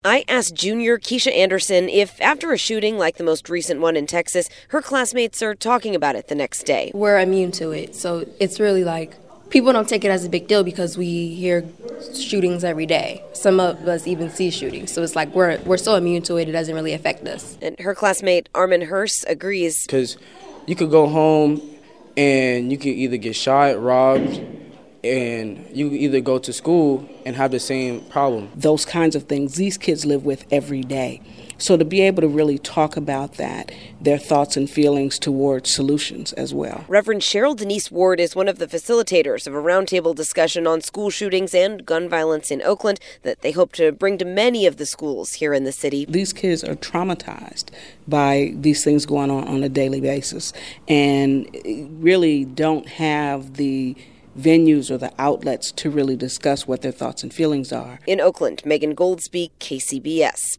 I asked junior Keisha Anderson if, after a shooting like the most recent one in Texas, her classmates are talking about it the next day. We're immune to it, so it's really like people don't take it as a big deal because we hear shootings every day. Some of us even see shootings, so it's like we're so immune to it, it doesn't really affect us. And her classmate Armin Hurst agrees. Because you could go home and you could either get shot, robbed, and you could either go to school and have the same problem. Those kinds of things these kids live with every day. So to be able to really talk about that, their thoughts and feelings towards solutions as well. Reverend Cheryl Denise Ward is one of the facilitators of a roundtable discussion on school shootings and gun violence in Oakland that they hope to bring to many of the schools here in the city. These kids are traumatized by these things going on a daily basis and really don't have the venues or the outlets to really discuss what their thoughts and feelings are. In Oakland, Megan Goldsby, KCBS.